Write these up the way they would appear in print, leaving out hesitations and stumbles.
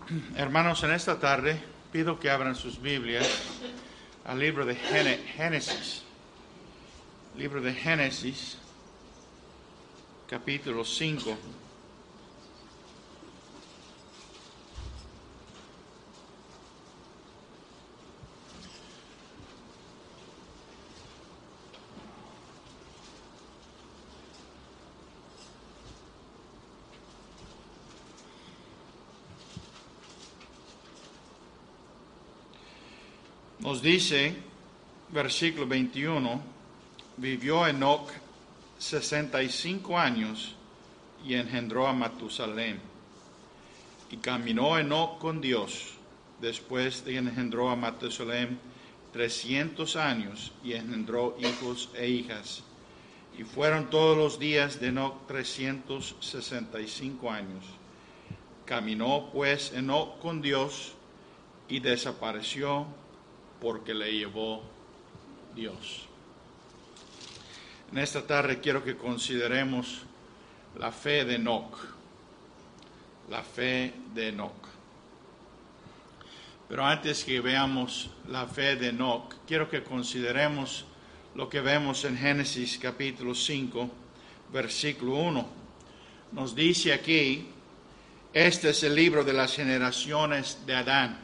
Hermanos, en esta tarde pido que abran sus Biblias al libro de Génesis. Libro de Génesis, capítulo 5. Nos dice, versículo 21, vivió Enoc 65 años y engendró a Matusalén. Y caminó Enoc con Dios, después de que engendró a Matusalén 300 años y engendró hijos e hijas. Y fueron todos los días de Enoc 365 años. Caminó pues Enoc con Dios y desapareció porque le llevó Dios. En esta tarde quiero que consideremos la fe de Enoc. La fe de Enoc. Pero antes que veamos la fe de Enoc, quiero que consideremos lo que vemos en Génesis capítulo 5, versículo 1. Nos dice aquí, este es el libro de las generaciones de Adán.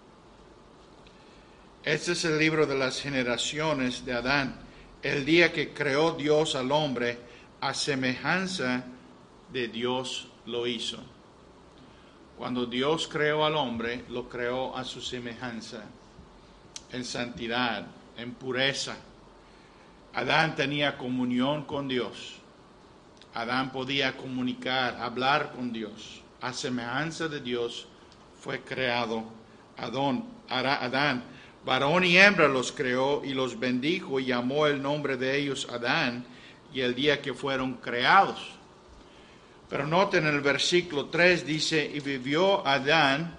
Este es el libro de las generaciones de Adán, el día que creó Dios al hombre, a semejanza de Dios lo hizo. Cuando Dios creó al hombre, lo creó a su semejanza, en santidad, en pureza. Adán tenía comunión con Dios. Adán podía comunicar, hablar con Dios. A semejanza de Dios fue creado Adán. Varón y hembra los creó y los bendijo y llamó el nombre de ellos Adán y el día que fueron creados. Pero noten en el versículo 3 dice, y vivió Adán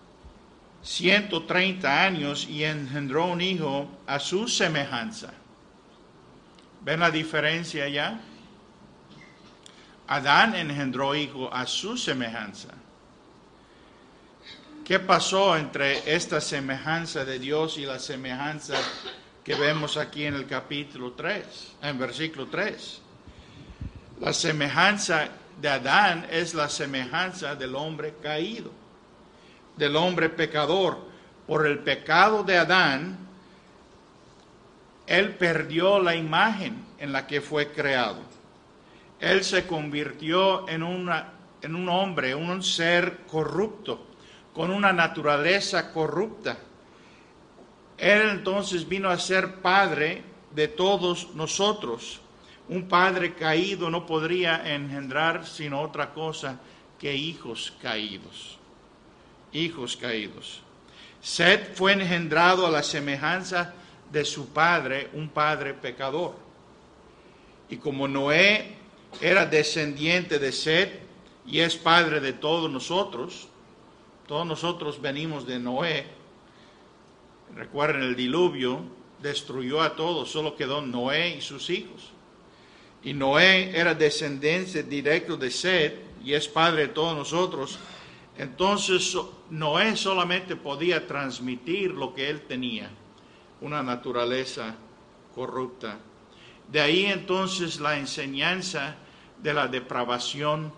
130 años y engendró un hijo a su semejanza. ¿Ven la diferencia allá? Adán engendró hijo a su semejanza. ¿Qué pasó entre esta semejanza de Dios y la semejanza que vemos aquí en el capítulo 3, en versículo 3? La semejanza de Adán es la semejanza del hombre caído, del hombre pecador. Por el pecado de Adán, él perdió la imagen en la que fue creado. Él se convirtió en un hombre, un ser corrupto, con una naturaleza corrupta. Él entonces vino a ser padre de todos nosotros. Un padre caído no podría engendrar sino otra cosa que hijos caídos. Hijos caídos. Set fue engendrado a la semejanza de su padre, un padre pecador. Y como Noé era descendiente de Set y es padre de todos nosotros venimos de Noé. Recuerden, el diluvio destruyó a todos, solo quedó Noé y sus hijos. Y Noé era descendiente directo de Set y es padre de todos nosotros. Entonces Noé solamente podía transmitir lo que él tenía, una naturaleza corrupta. De ahí entonces la enseñanza de la depravación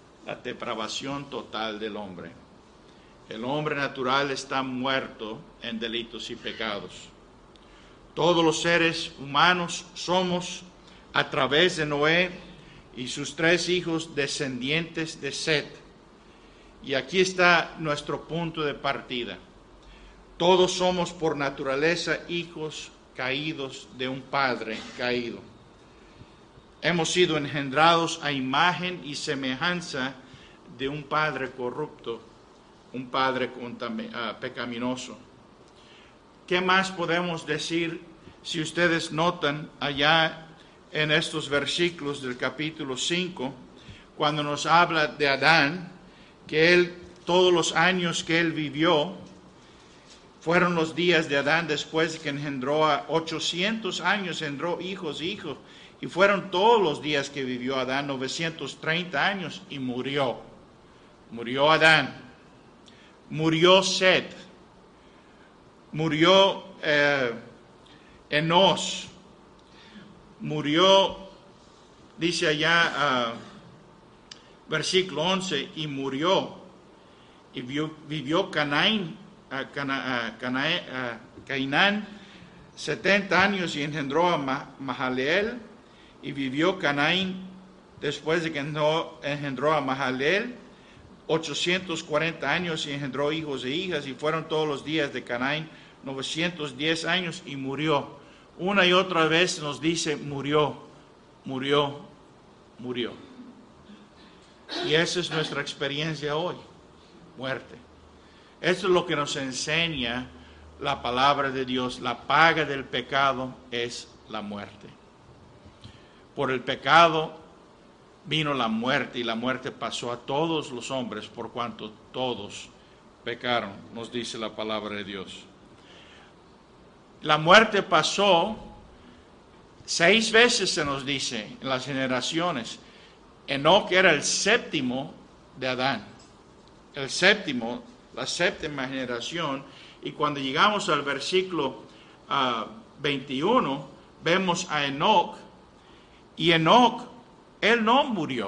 total del hombre. El hombre natural está muerto en delitos y pecados. Todos los seres humanos somos, a través de Noé y sus 3 hijos, descendientes de Set. Y aquí está nuestro punto de partida. Todos somos por naturaleza hijos caídos de un padre caído. Hemos sido engendrados a imagen y semejanza de un padre corrupto, un padre pecaminoso. ¿Qué más podemos decir si ustedes notan allá en estos versículos del capítulo 5, cuando nos habla de Adán, que todos los años que él vivió, fueron los días de Adán después de que engendró a 800 años, engendró hijos y hijos, y fueron todos los días que vivió Adán, 930 años, y murió Adán. murió Set, murió Enos, murió, dice allá, versículo 11, y murió, y vivió Cainán 70 años y engendró a Mahalaleel, y vivió Cainán después de que engendró a Mahalaleel 840 años y engendró hijos e hijas, y fueron todos los días de Cainán 910 años y murió. Una y otra vez nos dice murió, murió, murió. Y esa es nuestra experiencia hoy, muerte. Eso es lo que nos enseña la palabra de Dios. La paga del pecado es la muerte. Por el pecado vino la muerte, y la muerte pasó a todos los hombres por cuanto todos pecaron, nos dice la palabra de Dios. La muerte pasó 6 veces, se nos dice, en las generaciones. Enoc era el séptimo de Adán, el séptimo, la séptima generación, y cuando llegamos al versículo 21, vemos a Enoc, y Enoc, él no murió.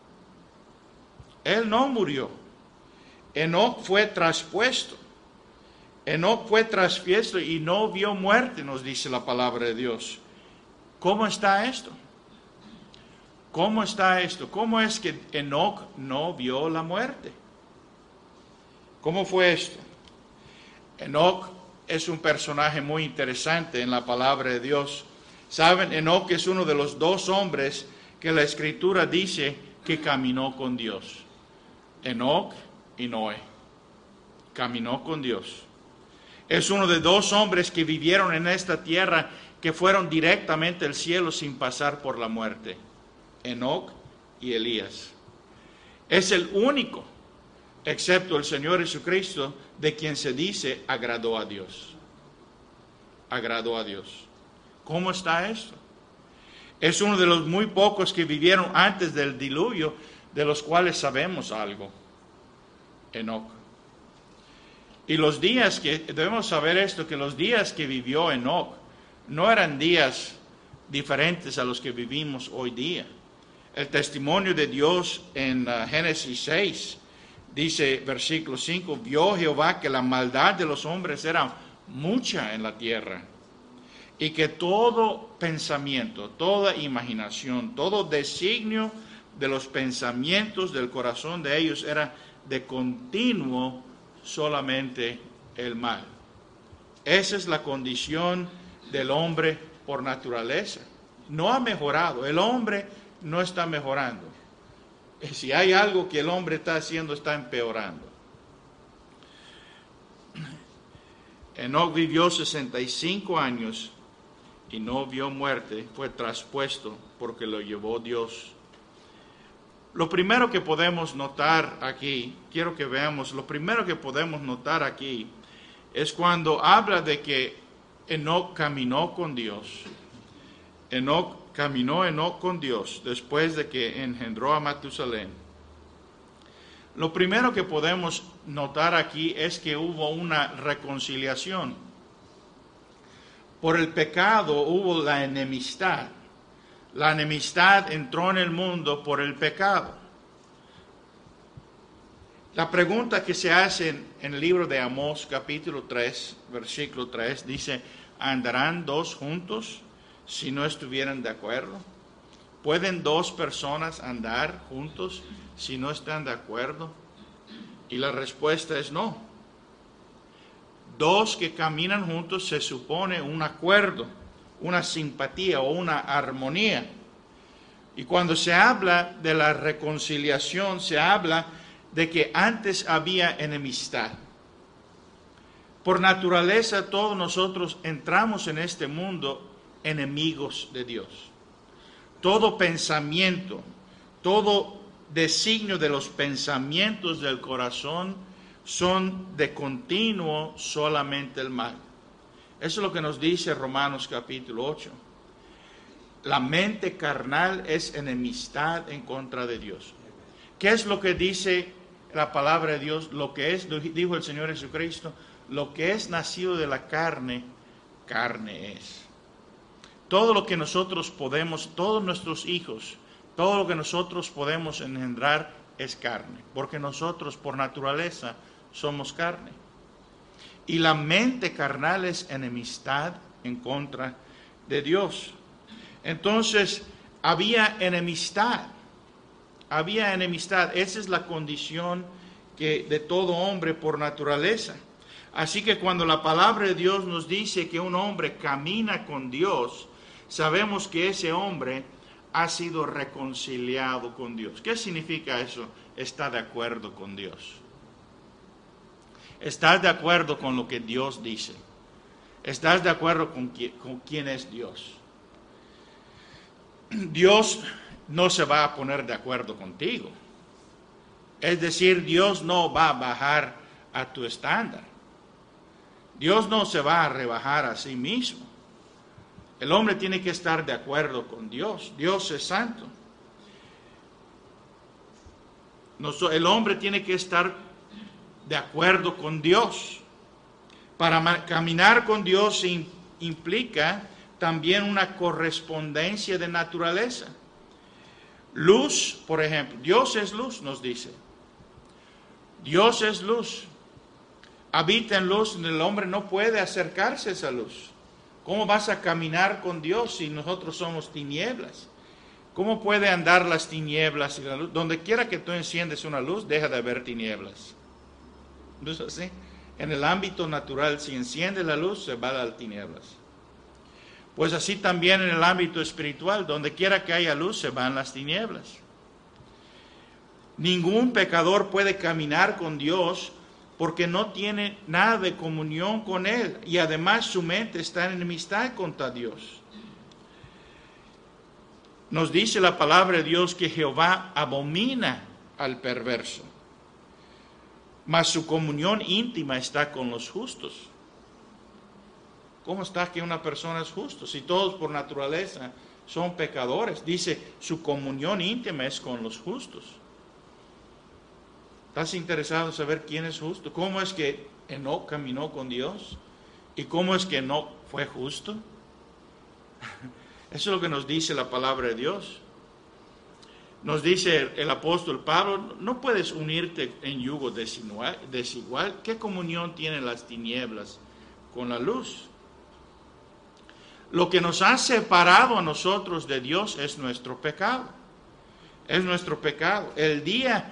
Él no murió. Enoc fue traspuesto. Enoc fue traspuesto y no vio muerte, nos dice la palabra de Dios. ¿Cómo está esto? ¿Cómo está esto? ¿Cómo es que Enoc no vio la muerte? ¿Cómo fue esto? Enoc es un personaje muy interesante en la palabra de Dios. Saben, Enoc es uno de los 2 hombres que la Escritura dice que caminó con Dios. Enoc y Noé. Caminó con Dios. Es uno de 2 hombres que vivieron en esta tierra que fueron directamente al cielo sin pasar por la muerte. Enoc y Elías. Es el único, excepto el Señor Jesucristo, de quien se dice agradó a Dios. Agradó a Dios. ¿Cómo está esto? Es uno de los muy pocos que vivieron antes del diluvio, de los cuales sabemos algo. Enoc. Y los días que, debemos saber esto, que los días que vivió Enoc no eran días diferentes a los que vivimos hoy día. El testimonio de Dios en Génesis 6, dice versículo 5, vio Jehová que la maldad de los hombres era mucha en la tierra, y que todo pensamiento, toda imaginación, todo designio de los pensamientos del corazón de ellos era de continuo solamente el mal. Esa es la condición del hombre por naturaleza. No ha mejorado, el hombre no está mejorando. Si hay algo que el hombre está haciendo, está empeorando. Enoc vivió 65 años y no vio muerte, fue traspuesto porque lo llevó Dios. Lo primero que podemos notar aquí, quiero que veamos, lo primero que podemos notar aquí es cuando habla de que Enoc caminó con Dios. Caminó Enoc con Dios después de que engendró a Matusalén. Lo primero que podemos notar aquí es que hubo una reconciliación. Por el pecado hubo la enemistad. La enemistad entró en el mundo por el pecado. La pregunta que se hace en el libro de Amós, capítulo 3, versículo 3, dice, ¿andarán 2 juntos si no estuvieran de acuerdo? ¿Pueden 2 personas andar juntos si no están de acuerdo? Y la respuesta es no. 2 que caminan juntos se supone un acuerdo, una simpatía o una armonía. Y cuando se habla de la reconciliación, se habla de que antes había enemistad. Por naturaleza, todos nosotros entramos en este mundo enemigos de Dios. Todo pensamiento, todo designio de los pensamientos del corazón son de continuo solamente el mal. Eso es lo que nos dice Romanos capítulo 8. La mente carnal es enemistad en contra de Dios. ¿Qué es lo que dice la palabra de Dios, lo que es, dijo el Señor Jesucristo, lo que es nacido de la carne, carne es. Todo lo que nosotros podemos, todos nuestros hijos, todo lo que nosotros podemos engendrar es carne, porque nosotros por naturaleza somos carne. Y la mente carnal es enemistad en contra de Dios. Entonces, había enemistad. Esa es la condición de todo hombre por naturaleza. Así que cuando la palabra de Dios nos dice que un hombre camina con Dios, sabemos que ese hombre ha sido reconciliado con Dios. ¿Qué significa eso? Está de acuerdo con Dios. Estás de acuerdo con lo que Dios dice. Estás de acuerdo con quién es Dios. Dios no se va a poner de acuerdo contigo. Es decir, Dios no va a bajar a tu estándar. Dios no se va a rebajar a sí mismo. El hombre tiene que estar de acuerdo con Dios. Dios es santo. El hombre tiene que estar de acuerdo con Dios. Para caminar con Dios implica también una correspondencia de naturaleza. Luz, por ejemplo. Dios es luz, nos dice. Dios es luz. Habita en luz, el hombre no puede acercarse a esa luz. ¿Cómo vas a caminar con Dios si nosotros somos tinieblas? ¿Cómo puede andar las tinieblas y la luz? Donde quiera que tú enciendes una luz, deja de haber tinieblas. ¿No es así? En el ámbito natural, si enciende la luz, se va a dar tinieblas. Pues así también en el ámbito espiritual, donde quiera que haya luz, se van las tinieblas. Ningún pecador puede caminar con Dios porque no tiene nada de comunión con Él, y además su mente está en enemistad contra Dios. Nos dice la palabra de Dios que Jehová abomina al perverso, mas su comunión íntima está con los justos. ¿Cómo está que una persona es justo? Si todos por naturaleza son pecadores. Dice, su comunión íntima es con los justos. ¿Estás interesado en saber quién es justo? ¿Cómo es que Enoc caminó con Dios? ¿Y cómo es que Enoc fue justo? Eso es lo que nos dice la palabra de Dios. Nos dice el apóstol Pablo, no puedes unirte en yugo desigual. ¿Qué comunión tienen las tinieblas con la luz? Lo que nos ha separado a nosotros de Dios es nuestro pecado. Es nuestro pecado. El día,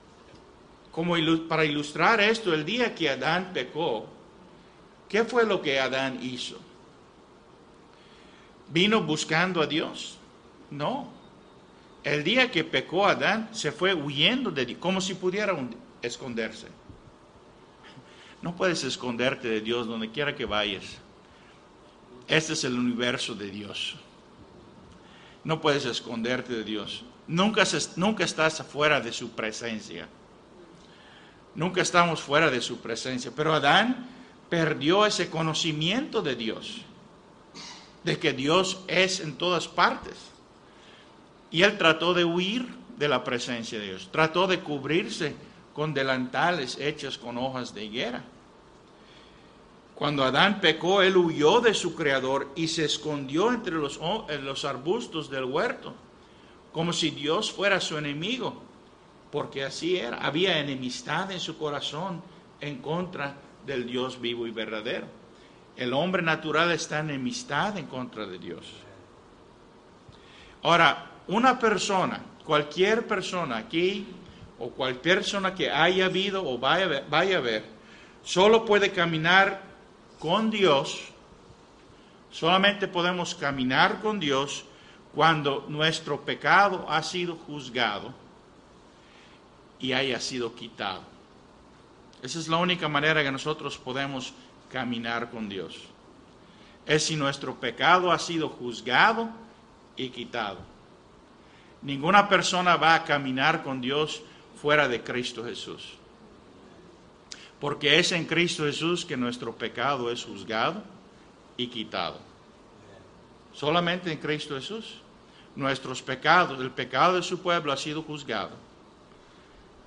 para ilustrar esto, el día que Adán pecó, ¿qué fue lo que Adán hizo? ¿Vino buscando a Dios? No. El día que pecó Adán, se fue huyendo de Dios, como si pudiera esconderse. No puedes esconderte de Dios donde quiera que vayas. Este es el universo de Dios. No puedes esconderte de Dios. Nunca estás fuera de su presencia. Nunca estamos fuera de su presencia. Pero Adán perdió ese conocimiento de Dios, de que Dios es en todas partes. Y él trató de huir de la presencia de Dios. Trató de cubrirse con delantales hechos con hojas de higuera. Cuando Adán pecó, él huyó de su Creador y se escondió entre los arbustos del huerto, como si Dios fuera su enemigo, porque así era. Había enemistad en su corazón en contra del Dios vivo y verdadero. El hombre natural está en enemistad en contra de Dios. Ahora, una persona, cualquier persona aquí, o cualquier persona que haya habido o vaya a ver, solo puede caminar con Dios. Solamente podemos caminar con Dios cuando nuestro pecado ha sido juzgado y haya sido quitado. Esa es la única manera que nosotros podemos caminar con Dios. Es si nuestro pecado ha sido juzgado y quitado. Ninguna persona va a caminar con Dios fuera de Cristo Jesús. Porque es en Cristo Jesús que nuestro pecado es juzgado y quitado. Solamente en Cristo Jesús. Nuestros pecados, el pecado de su pueblo ha sido juzgado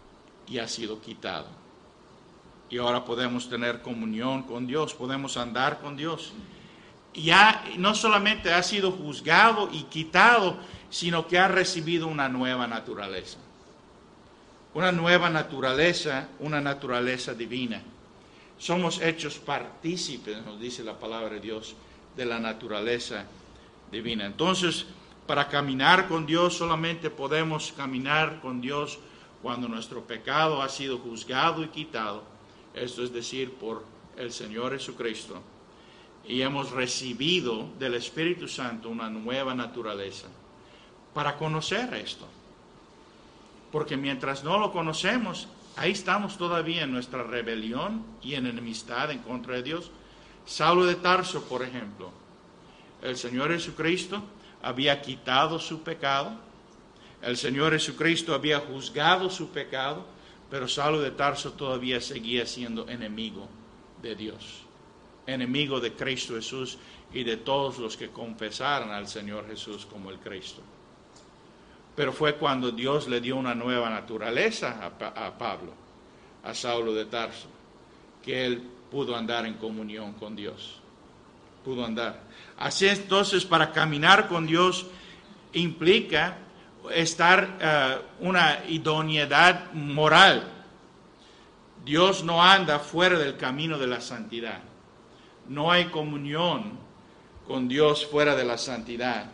y ha sido quitado. Y ahora podemos tener comunión con Dios, podemos andar con Dios. Ya no solamente ha sido juzgado y quitado, sino que ha recibido una nueva naturaleza. Una nueva naturaleza, una naturaleza divina. Somos hechos partícipes, nos dice la palabra de Dios, de la naturaleza divina. Entonces, para caminar con Dios, solamente podemos caminar con Dios cuando nuestro pecado ha sido juzgado y quitado. Esto es decir, por el Señor Jesucristo. Y hemos recibido del Espíritu Santo una nueva naturaleza para conocer esto. Porque mientras no lo conocemos, ahí estamos todavía en nuestra rebelión y en enemistad en contra de Dios. Saulo de Tarso, por ejemplo, el Señor Jesucristo había quitado su pecado, el Señor Jesucristo había juzgado su pecado, pero Saulo de Tarso todavía seguía siendo enemigo de Dios, enemigo de Cristo Jesús y de todos los que confesaron al Señor Jesús como el Cristo. Pero fue cuando Dios le dio una nueva naturaleza a Pablo, a Saulo de Tarso, que él pudo andar en comunión con Dios. Pudo andar. Así entonces, para caminar con Dios implica estar una idoneidad moral. Dios no anda fuera del camino de la santidad. No hay comunión con Dios fuera de la santidad.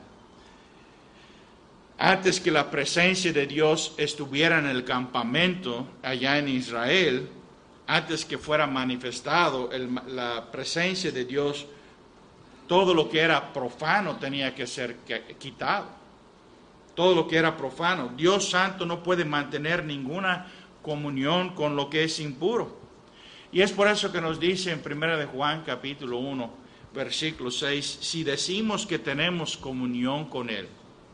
Antes que la presencia de Dios estuviera en el campamento allá en Israel, antes que fuera manifestado la presencia de Dios, todo lo que era profano tenía que ser quitado. Todo lo que era profano. Dios Santo no puede mantener ninguna comunión con lo que es impuro. Y es por eso que nos dice en 1 de Juan capítulo 1, versículo 6, si decimos que tenemos comunión con Él.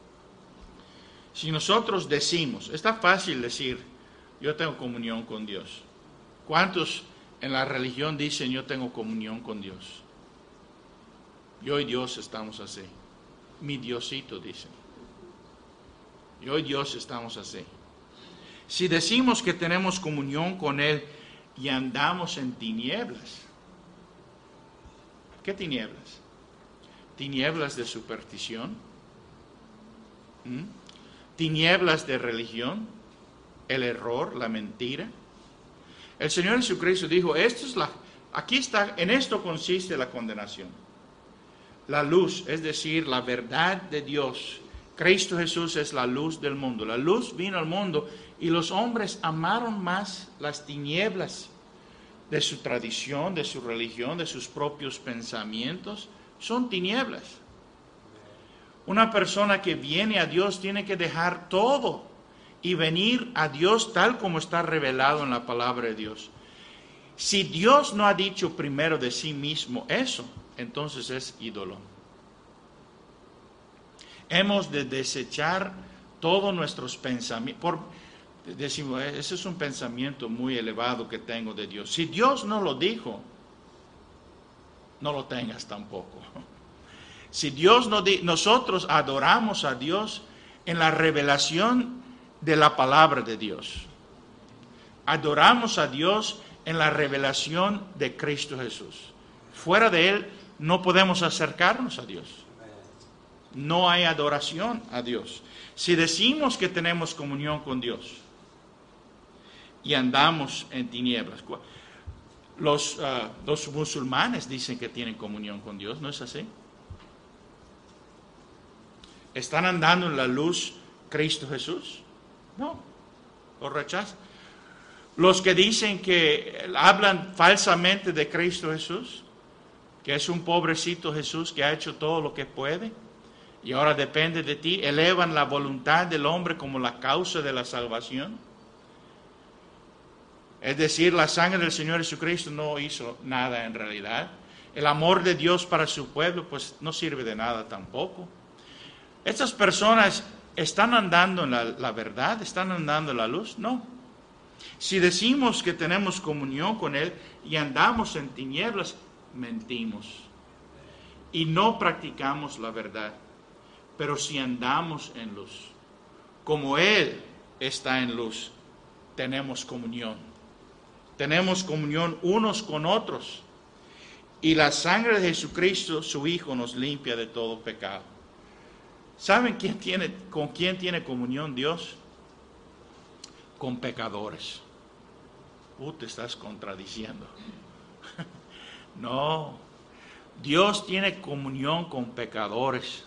Si nosotros decimos, está fácil decir, yo tengo comunión con Dios. ¿Cuántos en la religión dicen, yo tengo comunión con Dios? Yo y Dios estamos así. Mi Diosito, dicen. Yo y Dios estamos así. Si decimos que tenemos comunión con Él y andamos en tinieblas, ¿qué tinieblas? ¿Tinieblas de superstición? ¿Tinieblas de religión? ¿El error, la mentira? El Señor Jesucristo dijo, aquí está, en esto consiste la condenación. La luz, es decir, la verdad de Dios. Cristo Jesús es la luz del mundo. La luz vino al mundo y los hombres amaron más las tinieblas de su tradición, de su religión, de sus propios pensamientos. Son tinieblas. Una persona que viene a Dios tiene que dejar todo y venir a Dios tal como está revelado en la palabra de Dios. Si Dios no ha dicho primero de sí mismo eso, entonces es ídolo. Hemos de desechar todos nuestros pensamientos. Decimos, ese es un pensamiento muy elevado que tengo de Dios. Si Dios no lo dijo, no lo tengas tampoco. Si Dios no nosotros adoramos a Dios en la revelación de la palabra de Dios. Adoramos a Dios en la revelación de Cristo Jesús. Fuera de Él no podemos acercarnos a Dios. No hay adoración a Dios. Si decimos que tenemos comunión con Dios y andamos en tinieblas, los musulmanes dicen que tienen comunión con Dios, ¿no es así? ¿Están andando en la luz Cristo Jesús? No, lo rechazan. Los que dicen que hablan falsamente de Cristo Jesús, que es un pobrecito Jesús que ha hecho todo lo que puede y ahora depende de ti, elevan la voluntad del hombre como la causa de la salvación. Es decir, la sangre del Señor Jesucristo no hizo nada en realidad. El amor de Dios para su pueblo pues no sirve de nada tampoco. ¿Estas personas están andando en la verdad? ¿Están andando en la luz? No. Si decimos que tenemos comunión con Él y andamos en tinieblas, mentimos. Y no practicamos la verdad. Pero si andamos en luz, como Él está en luz, tenemos comunión. Tenemos comunión unos con otros. Y la sangre de Jesucristo, su Hijo, nos limpia de todo pecado. ¿Saben con quién tiene comunión Dios? Con pecadores. Te estás contradiciendo. No, Dios tiene comunión con pecadores.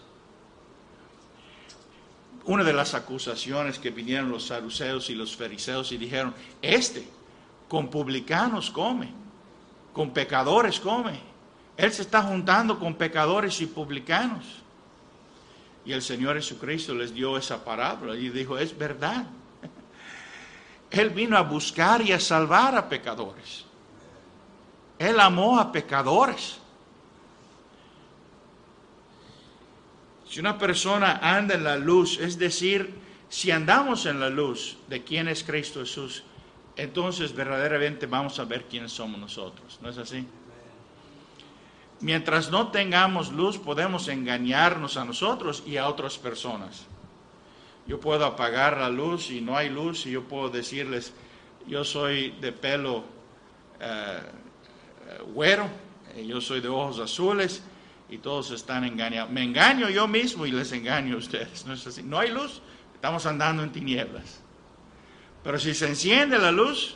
Una de las acusaciones que vinieron los saduceos y los fariseos y dijeron, con publicanos come, con pecadores come. Él se está juntando con pecadores y publicanos. Y el Señor Jesucristo les dio esa parábola y dijo, es verdad. Él vino a buscar y a salvar a pecadores. Él amó a pecadores. Si una persona anda en la luz, es decir, si andamos en la luz de quién es Cristo Jesús, entonces verdaderamente vamos a ver quiénes somos nosotros. ¿No es así? Mientras no tengamos luz, podemos engañarnos a nosotros y a otras personas. Yo puedo apagar la luz y no hay luz y yo puedo decirles, yo soy de pelo güero, yo soy de ojos azules y todos están engañados. Me engaño yo mismo y les engaño a ustedes. ¿No es así? No hay luz, estamos andando en tinieblas. Pero si se enciende la luz,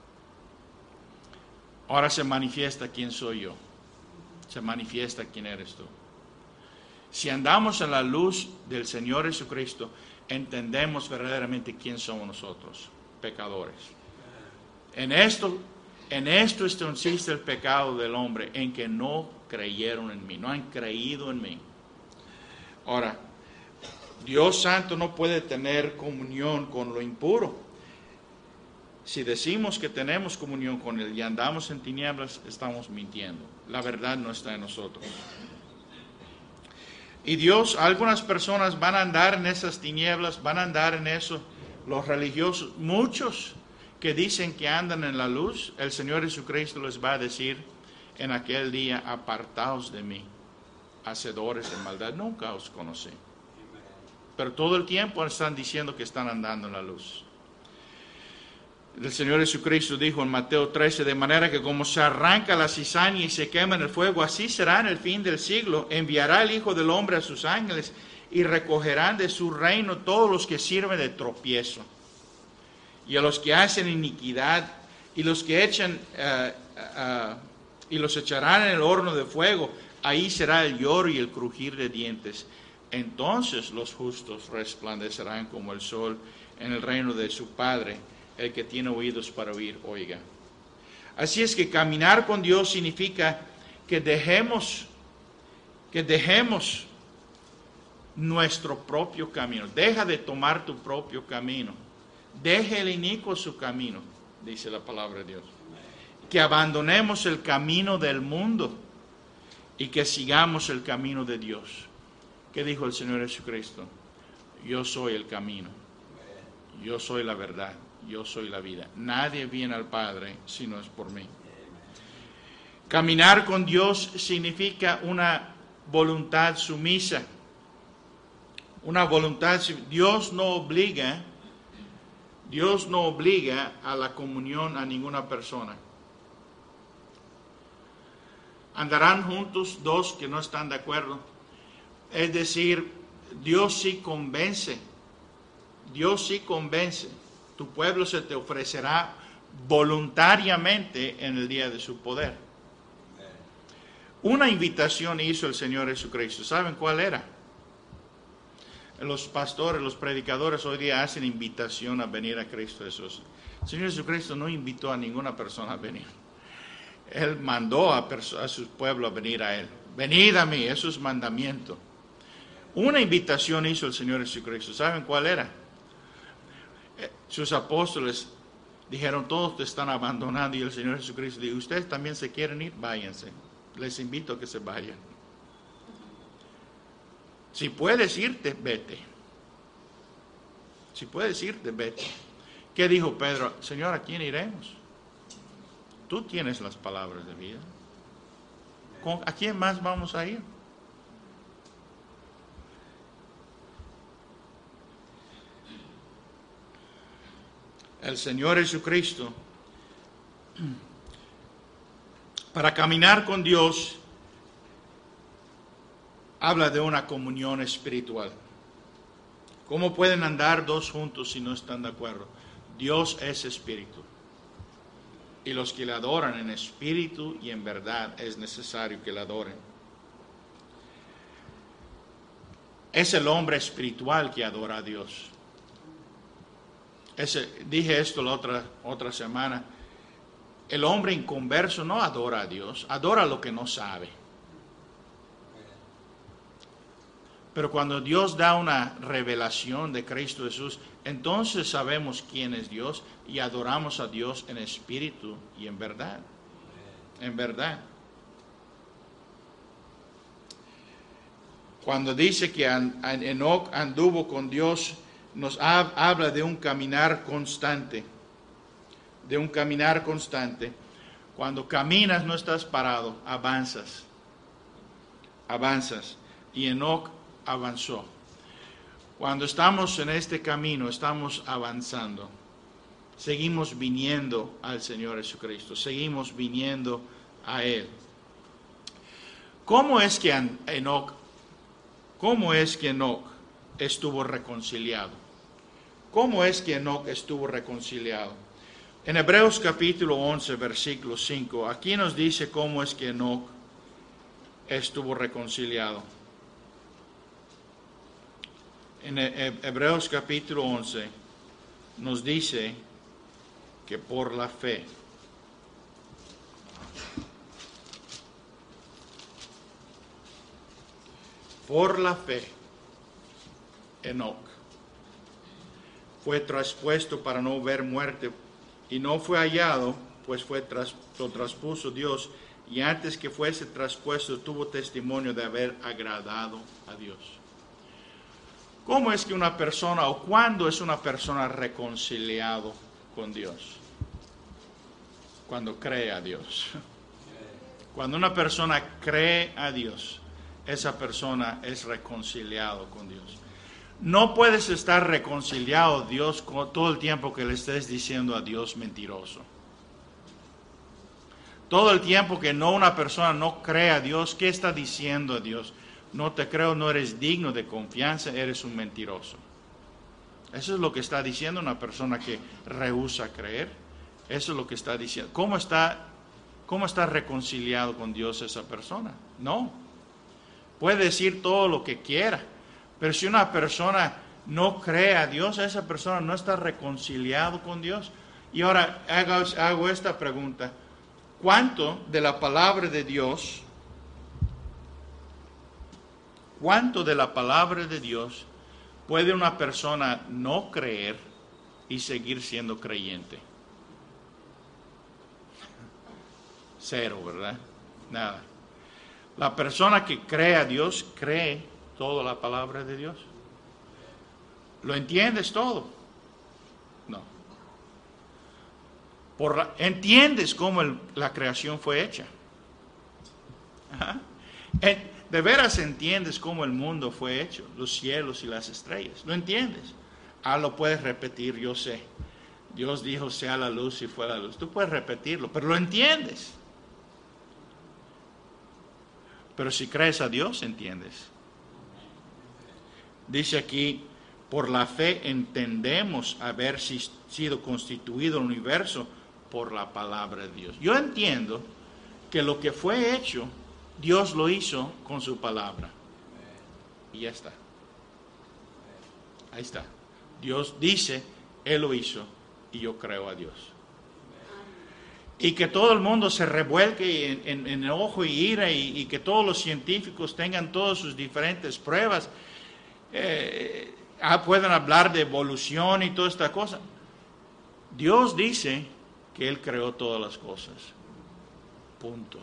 ahora se manifiesta quién soy yo. Se manifiesta quién eres tú. Si andamos en la luz del Señor Jesucristo, entendemos verdaderamente quién somos nosotros, pecadores. En esto consiste el pecado del hombre, en que no creyeron en mí, no han creído en mí. Ahora, Dios Santo no puede tener comunión con lo impuro. Si decimos que tenemos comunión con Él y andamos en tinieblas, estamos mintiendo. La verdad no está en nosotros. Y Dios, algunas personas van a andar en esas tinieblas, van a andar en eso, los religiosos, muchos que dicen que andan en la luz, el Señor Jesucristo les va a decir en aquel día, apartaos de mí, hacedores de maldad, nunca os conocí. Pero todo el tiempo están diciendo que están andando en la luz. El Señor Jesucristo dijo en Mateo 13, de manera que como se arranca la cizaña y se quema en el fuego, así será en el fin del siglo. Enviará el Hijo del Hombre a sus ángeles y recogerán de su reino todos los que sirven de tropiezo. Y a los que hacen iniquidad, y los que echan, y los echarán en el horno de fuego. Ahí será el lloro y el crujir de dientes. Entonces los justos resplandecerán como el sol en el reino de su Padre. El que tiene oídos para oír, oiga. Así es que caminar con Dios significa que dejemos nuestro propio camino. Deja de tomar tu propio camino. Deje el inicuo su camino, dice la palabra de Dios. Que abandonemos el camino del mundo y que sigamos el camino de Dios. ¿Qué dijo el Señor Jesucristo? Yo soy el camino. Yo soy la verdad. Yo soy la vida. Nadie viene al Padre si no es por mí. Caminar con Dios significa una voluntad sumisa. Una voluntad. Dios no obliga a la comunión a ninguna persona. Andarán juntos dos que no están de acuerdo. Es decir, Dios sí convence. Dios sí convence. Tu pueblo se te ofrecerá voluntariamente en el día de su poder. Una invitación hizo el Señor Jesucristo. ¿Saben cuál era? Los pastores, los predicadores hoy día hacen invitación a venir a Cristo Jesús. El Señor Jesucristo no invitó a ninguna persona a venir. Él mandó a su pueblo a venir a Él. Venid a mí, eso es mandamiento. Una invitación hizo el Señor Jesucristo. ¿Saben cuál era? Sus apóstoles dijeron, todos te están abandonando, y el Señor Jesucristo dijo, ustedes también se quieren ir, váyanse, les invito a que se vayan. Si puedes irte, vete. Si puedes irte, vete. ¿Qué dijo Pedro? Señor, ¿a quién iremos? Tú tienes las palabras de vida. ¿A quién más vamos a ir? el Señor Jesucristo, para caminar con Dios, habla de una comunión espiritual. ¿Cómo pueden andar dos juntos si no están de acuerdo? Dios es espíritu. Y los que le adoran en espíritu y en verdad es necesario que le adoren. Es el hombre espiritual que adora a Dios. Dije esto la otra semana. El hombre inconverso no adora a Dios, adora lo que no sabe. Pero cuando Dios da una revelación de Cristo Jesús, entonces sabemos quién es Dios y adoramos a Dios en espíritu y en verdad. En verdad. Cuando dice que Enoc anduvo con Dios, nos habla de un caminar constante. De un caminar constante. Cuando caminas no estás parado, avanzas. Avanzas. Y Enoc avanzó. Cuando estamos en este camino, estamos avanzando. Seguimos viniendo al Señor Jesucristo. Seguimos viniendo a Él. ¿Cómo es que Enoc estuvo reconciliado? ¿Cómo es que Enoc estuvo reconciliado? En Hebreos capítulo 11, versículo 5, aquí nos dice cómo es que Enoc estuvo reconciliado. En Hebreos capítulo 11 nos dice que por la fe. Por la fe, Enoc fue traspuesto para no ver muerte, y no fue hallado, pues lo traspuso Dios, y antes que fuese traspuesto tuvo testimonio de haber agradado a Dios. ¿Cómo es que una persona, o cuándo es una persona reconciliado con Dios? Cuando cree a Dios. Cuando una persona cree a Dios, esa persona es reconciliado con Dios. No puedes estar reconciliado a Dios todo el tiempo que le estés diciendo a Dios mentiroso. Todo el tiempo que una persona no cree a Dios, ¿qué está diciendo a Dios? No te creo, no eres digno de confianza, eres un mentiroso. Eso es lo que está diciendo una persona que rehúsa creer. Eso es lo que está diciendo. ¿Cómo está reconciliado con Dios esa persona? No. Puede decir todo lo que quiera, pero si una persona no cree a Dios, esa persona no está reconciliado con Dios. Y ahora hago esta pregunta. ¿Cuánto de la palabra de Dios puede una persona no creer y seguir siendo creyente? Cero, ¿verdad? Nada. La persona que cree a Dios, cree toda la palabra de Dios. ¿Lo entiendes todo? No. ¿Entiendes cómo la creación fue hecha? Ajá. ¿De veras entiendes cómo el mundo fue hecho? Los cielos y las estrellas. ¿Lo entiendes? Lo puedes repetir, yo sé. Dios dijo, sea la luz y fue la luz. Tú puedes repetirlo, pero lo entiendes. Pero si crees a Dios, entiendes. Dice aquí, por la fe entendemos haber sido constituido el universo por la palabra de Dios. Yo entiendo que lo que fue hecho, Dios lo hizo con su palabra. Y ya está. Ahí está. Dios dice, Él lo hizo y yo creo a Dios. Y que todo el mundo se revuelque en enojo y ira y que todos los científicos tengan todas sus diferentes pruebas. Pueden hablar de evolución y toda esta cosa. Dios dice que Él creó todas las cosas. Punto.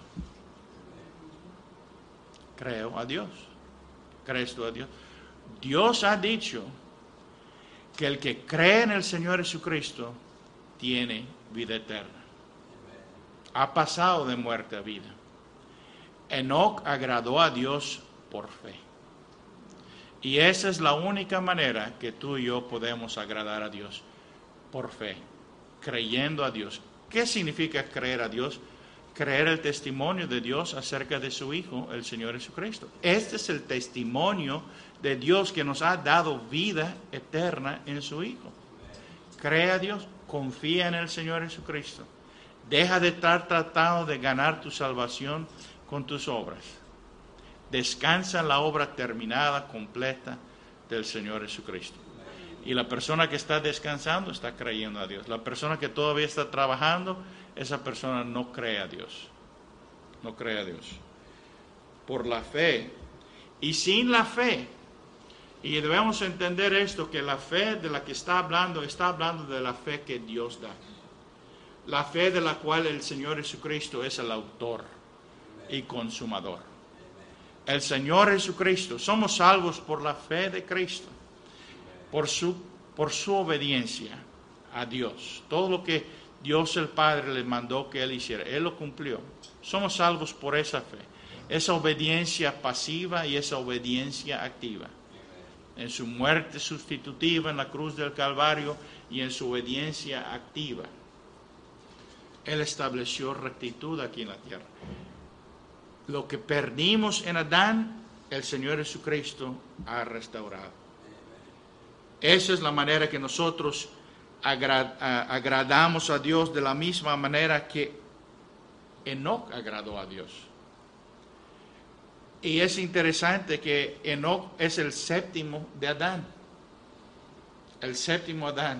Creo a Dios. ¿Crees tú a Dios? Dios ha dicho que el que cree en el Señor Jesucristo tiene vida eterna. Ha pasado de muerte a vida. Enoc agradó a Dios por fe. Y esa es la única manera que tú y yo podemos agradar a Dios, por fe. creyendo a Dios. ¿Qué significa creer a Dios? Creer el testimonio de Dios acerca de su Hijo, el Señor Jesucristo. Este es el testimonio de Dios que nos ha dado vida eterna en su Hijo. Cree a Dios, confía en el Señor Jesucristo. Deja de estar tratando de ganar tu salvación con tus obras. Descansa en la obra terminada, completa del Señor Jesucristo. Y la persona que está descansando está creyendo a Dios. La persona que todavía está trabajando, esa persona no cree a Dios. No cree a Dios. Por la fe. Y sin la fe. Y debemos entender esto, que la fe de la que está hablando de la fe que Dios da. La fe de la cual el Señor Jesucristo es el autor y consumador. El Señor Jesucristo, somos salvos por la fe de Cristo. Por su obediencia a Dios. Todo lo que Dios el Padre le mandó que Él hiciera, Él lo cumplió. Somos salvos por esa fe. Esa obediencia pasiva y esa obediencia activa. En su muerte sustitutiva en la cruz del Calvario y en su obediencia activa. Él estableció rectitud aquí en la tierra. Lo que perdimos en Adán, el Señor Jesucristo ha restaurado. Esa es la manera que nosotros agradamos a Dios, de la misma manera que Enoc agradó a Dios. Y es interesante que Enoc es el séptimo de Adán. El séptimo Adán.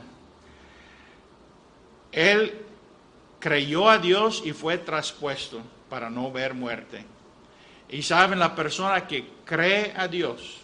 Él creyó a Dios y fue traspuesto para no ver muerte. Y saben, la persona que cree a Dios,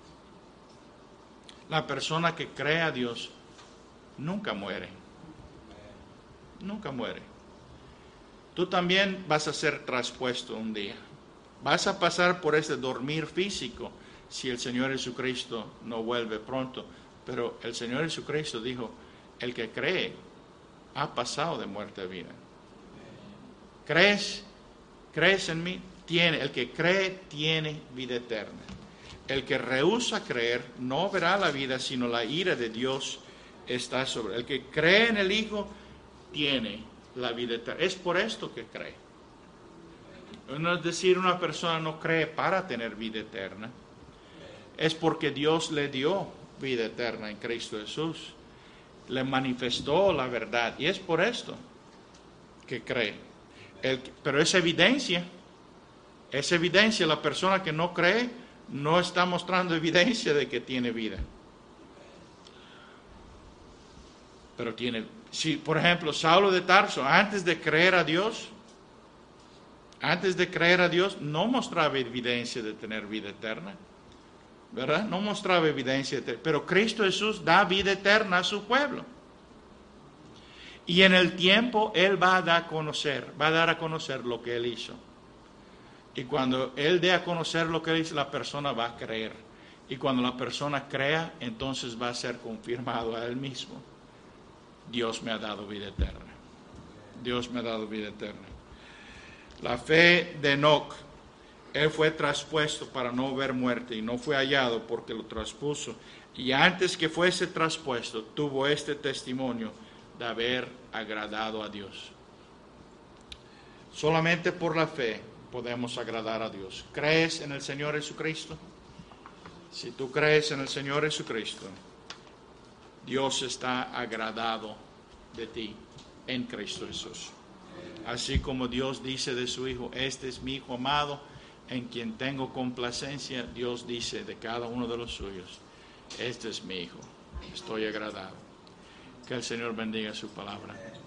la persona que cree a Dios nunca muere. Nunca muere. Tú también vas a ser traspuesto un día. Vas a pasar por ese dormir físico si el Señor Jesucristo no vuelve pronto. Pero el Señor Jesucristo dijo, el que cree ha pasado de muerte a vida. ¿Crees? ¿Crees en mí? El que cree tiene vida eterna. El que rehúsa creer no verá la vida, sino la ira de Dios está sobre él. El que cree en el Hijo tiene la vida eterna. Es por esto que cree. No es decir, una persona no cree para tener vida eterna. Es porque Dios le dio vida eterna en Cristo Jesús. Le manifestó la verdad. Y es por esto que cree. Pero es evidencia. Es evidencia. La persona que no cree no está mostrando evidencia de que tiene vida. Pero si por ejemplo Saulo de Tarso, antes de creer a Dios, no mostraba evidencia de tener vida eterna, ¿verdad? No mostraba evidencia, pero Cristo Jesús da vida eterna a su pueblo. Y en el tiempo Él va a dar a conocer lo que Él hizo. Y cuando Él dé a conocer lo que Él hizo, la persona va a creer. Y cuando la persona crea, entonces va a ser confirmado a Él mismo. Dios me ha dado vida eterna. Dios me ha dado vida eterna. La fe de Enoc, él fue traspuesto para no ver muerte y no fue hallado porque lo traspuso. Y antes que fuese traspuesto, tuvo este testimonio de haber agradado a Dios. Solamente por la fe podemos agradar a Dios. ¿Crees en el Señor Jesucristo? Si tú crees en el Señor Jesucristo, Dios está agradado de ti en Cristo Jesús. Así como Dios dice de su Hijo, este es mi Hijo amado, en quien tengo complacencia, Dios dice de cada uno de los suyos, este es mi Hijo, estoy agradado. Que el Señor bendiga su palabra.